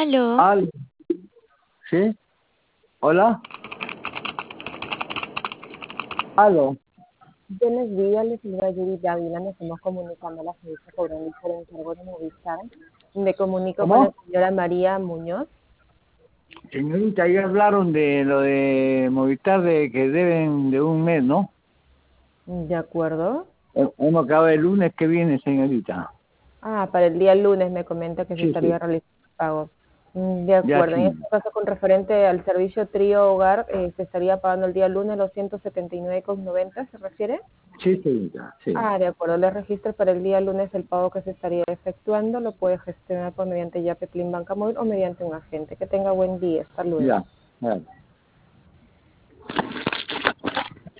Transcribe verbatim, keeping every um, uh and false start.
Aló. Aló, ¿sí? ¿Hola? Aló. Buenos días, les saluda Yuri Dávila, nos estamos comunicando a la servicio cobrando por encargo de Movistar. Me comunico con la ¿Cómo? señora María Muñoz. Señorita, ahí hablaron de lo de Movistar de que deben de un mes, ¿no? De acuerdo. He- Hemos acabado el lunes que viene, señorita. Ah, para el día lunes me comenta que se Sí, estaría sí. realizando el pago. Mm, De Ya acuerdo. En sí. este caso, con referente al servicio Trío Hogar, eh, se estaría pagando el día lunes los ciento setenta y nueve con noventa, ¿se refiere? Sí, señorita, sí. Ah, de acuerdo. Le registro para el día lunes el pago que se estaría efectuando. Lo puede gestionar por mediante Yape Plin Banca Móvil o mediante un agente. Que tenga buen día. Hasta luego. Ya. Ya.